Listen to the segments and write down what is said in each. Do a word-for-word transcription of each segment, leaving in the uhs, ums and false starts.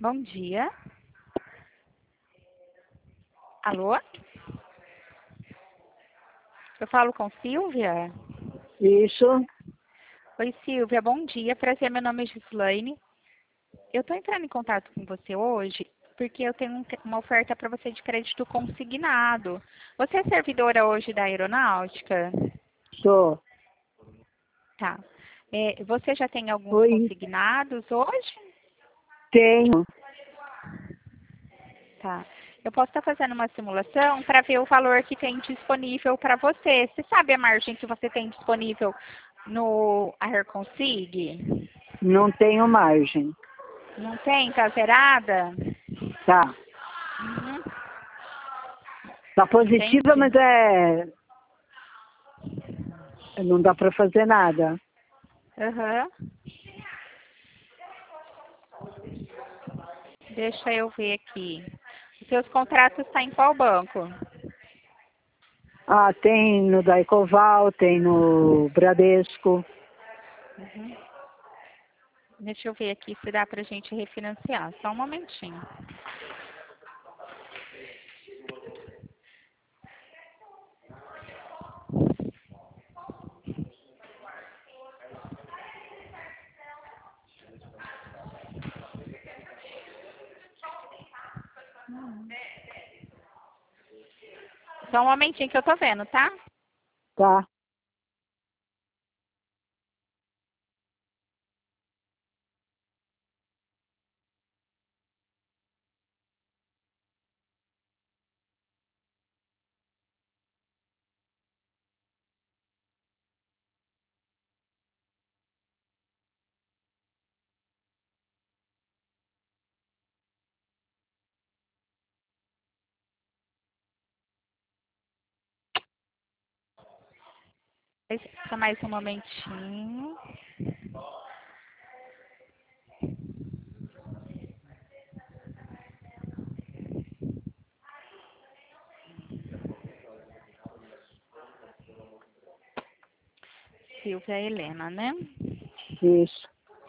Bom dia. Alô? Eu falo com Silvia? Isso. Oi, Silvia, bom dia. Prazer, meu nome é Gislaine. Eu estou entrando em contato com você hoje porque eu tenho um- uma oferta para você de crédito consignado. Você é servidora hoje da aeronáutica? Sou. Tá. É, você já tem alguns Oi. consignados hoje? Tenho. Tá. Eu posso estar fazendo uma simulação para ver o valor que tem disponível para você. Você sabe a margem que você tem disponível no AirConsig? Não tenho margem. Não tem? Tá zerada? Tá. Uhum. Tá positiva, Entendi. mas é. Não dá para fazer nada. Aham. Deixa eu ver aqui. Os seus contratos estão em qual banco? Ah, tem no Daicoval, tem no Bradesco. Uhum. Deixa eu ver aqui se dá pra gente refinanciar. Só um momentinho. Só um momentinho que eu tô vendo, tá? Tá. Só mais um momentinho. Silvia Helena, né? Isso.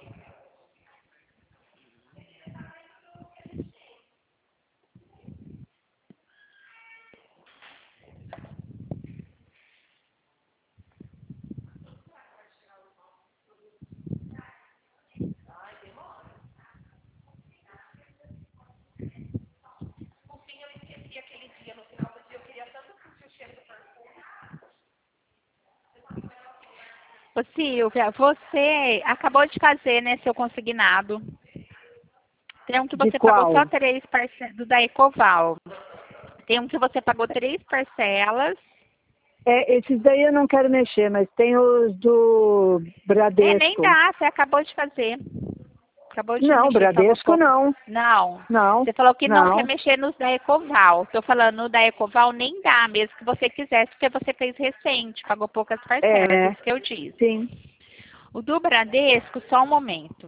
Ô, Silvia, você acabou de fazer, né, seu consignado. Tem um que De você pagou só qual? três parcelas, do da Ecoval. Tem um que você pagou três parcelas. É, esses daí eu não quero mexer, mas tem os do É, nem Bradesco. dá, você acabou de fazer. Acabou de Não, mexer, pagou Bradesco pouco. não. Não. Não. Você falou que não quer Não. mexer nos da Ecoval. Estou falando no da Ecoval nem dá, mesmo que você quisesse, porque você fez recente, pagou poucas parcelas, É. isso que eu disse. Sim. O do Bradesco, só um momento.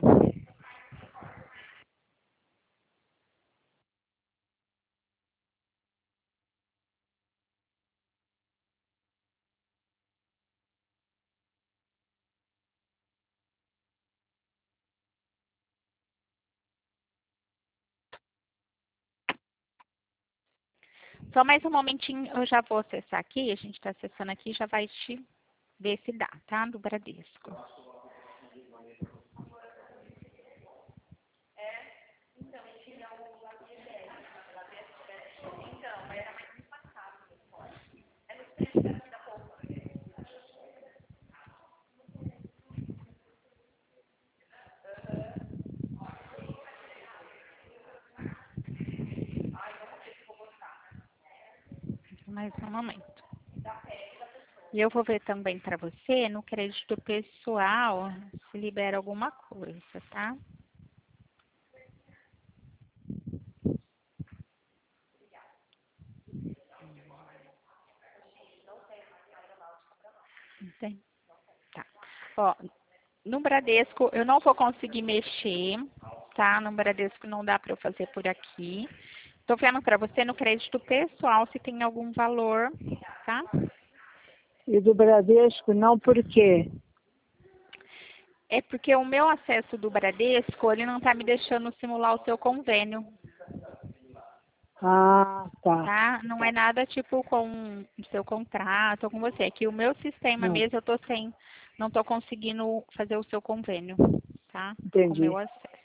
Só mais um momentinho, eu já vou acessar aqui, a gente está acessando aqui, já vai te ver se dá, tá? Do Bradesco. Mais um momento. E eu vou ver também para você, no crédito pessoal, se libera alguma coisa, tá? Não tem? Tá. Ó, no Bradesco eu não vou conseguir mexer, tá? No Bradesco não dá para eu fazer por aqui. Tô vendo para você no crédito pessoal se tem algum valor, tá? E do Bradesco não, por quê? É porque o meu acesso do Bradesco, ele não está me deixando simular o seu convênio, Ah, tá. tá? Não é nada tipo com o seu contrato ou com você. É que o meu sistema Não, mesmo, eu tô sem, não estou conseguindo fazer o seu convênio, tá? Com o meu entendi. acesso.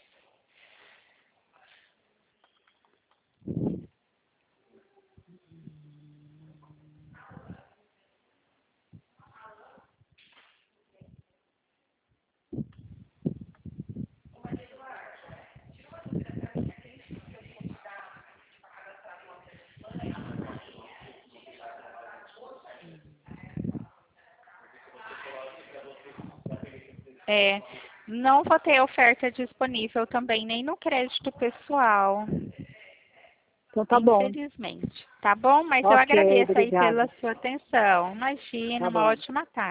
É, não vou ter oferta disponível também, nem no crédito pessoal, Então tá bom. infelizmente. Tá bom? Mas eu Ok, agradeço aí pela obrigada. sua atenção. Imagina, Tá uma bom. ótima tarde.